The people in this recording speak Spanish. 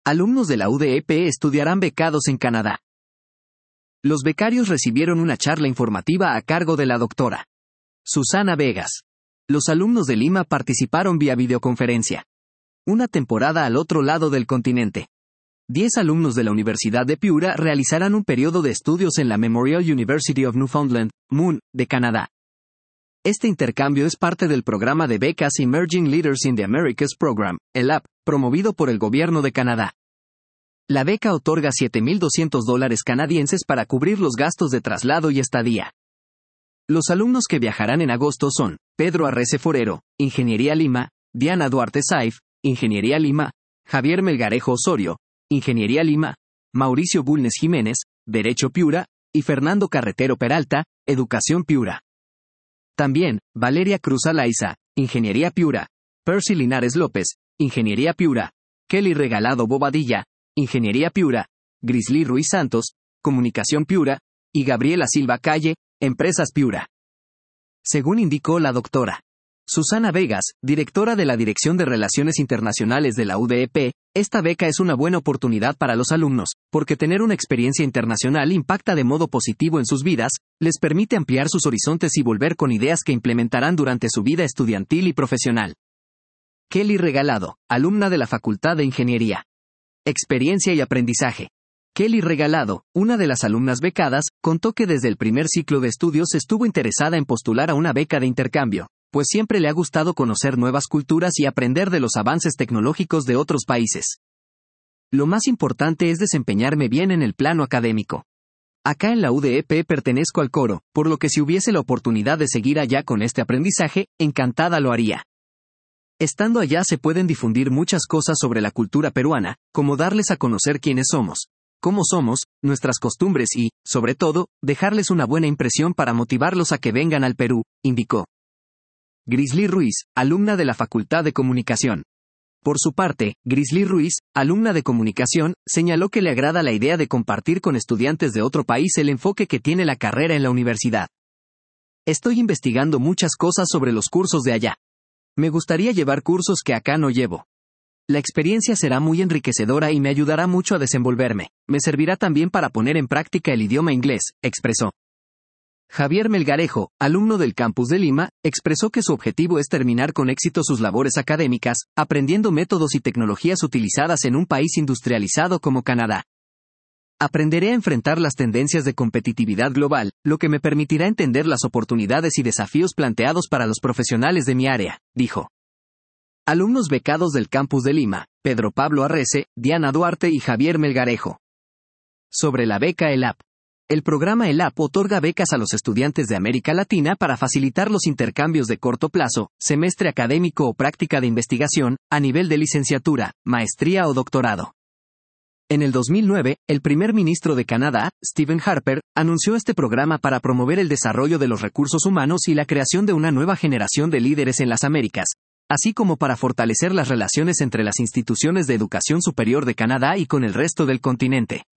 Alumnos de la UDEP estudiarán becados en Canadá. Los becarios recibieron una charla informativa a cargo de la doctora Susana Vegas. Los alumnos de Lima participaron vía videoconferencia. Una temporada al otro lado del continente. 10 alumnos de la Universidad de Piura realizarán un periodo de estudios en la Memorial University of Newfoundland, MUN, de Canadá. Este intercambio es parte del programa de becas Emerging Leaders in the Americas Program, ELAP, promovido por el gobierno de Canadá. La beca otorga $7,200 canadienses para cubrir los gastos de traslado y estadía. Los alumnos que viajarán en agosto son Pedro Arrece Forero, Ingeniería Lima, Diana Duarte Saif, Ingeniería Lima, Javier Melgarejo Osorio, Ingeniería Lima, Mauricio Bulnes Jiménez, Derecho Piura, y Fernando Carretero Peralta, Educación Piura. También, Valeria Cruz Alaiza, Ingeniería Piura, Percy Linares López, Ingeniería Piura, Kelly Regalado Bobadilla, Ingeniería Piura, Grisley Ruiz Santos, Comunicación Piura, y Gabriela Silva Calle, Empresas Piura. Según indicó la doctora Susana Vegas, directora de la Dirección de Relaciones Internacionales de la UDEP, esta beca es una buena oportunidad para los alumnos, porque tener una experiencia internacional impacta de modo positivo en sus vidas, les permite ampliar sus horizontes y volver con ideas que implementarán durante su vida estudiantil y profesional. Kelly Regalado, alumna de la Facultad de Ingeniería. Experiencia y aprendizaje. Kelly Regalado, una de las alumnas becadas, contó que desde el primer ciclo de estudios estuvo interesada en postular a una beca de intercambio, pues siempre le ha gustado conocer nuevas culturas y aprender de los avances tecnológicos de otros países. Lo más importante es desempeñarme bien en el plano académico. Acá en la UDEP pertenezco al coro, por lo que si hubiese la oportunidad de seguir allá con este aprendizaje, encantada lo haría. Estando allá se pueden difundir muchas cosas sobre la cultura peruana, como darles a conocer quiénes somos, cómo somos, nuestras costumbres y, sobre todo, dejarles una buena impresión para motivarlos a que vengan al Perú, indicó. Grisley Ruiz, alumna de la Facultad de Comunicación. Por su parte, Grisley Ruiz, alumna de Comunicación, señaló que le agrada la idea de compartir con estudiantes de otro país el enfoque que tiene la carrera en la universidad. Estoy investigando muchas cosas sobre los cursos de allá. Me gustaría llevar cursos que acá no llevo. La experiencia será muy enriquecedora y me ayudará mucho a desenvolverme. Me servirá también para poner en práctica el idioma inglés, expresó. Javier Melgarejo, alumno del campus de Lima, expresó que su objetivo es terminar con éxito sus labores académicas, aprendiendo métodos y tecnologías utilizadas en un país industrializado como Canadá. Aprenderé a enfrentar las tendencias de competitividad global, lo que me permitirá entender las oportunidades y desafíos planteados para los profesionales de mi área, dijo. Alumnos becados del campus de Lima, Pedro Pablo Arrece, Diana Duarte y Javier Melgarejo. Sobre la beca ELAP. El programa ELAP otorga becas a los estudiantes de América Latina para facilitar los intercambios de corto plazo, semestre académico o práctica de investigación, a nivel de licenciatura, maestría o doctorado. En el 2009, el primer ministro de Canadá, Stephen Harper, anunció este programa para promover el desarrollo de los recursos humanos y la creación de una nueva generación de líderes en las Américas, así como para fortalecer las relaciones entre las instituciones de educación superior de Canadá y con el resto del continente.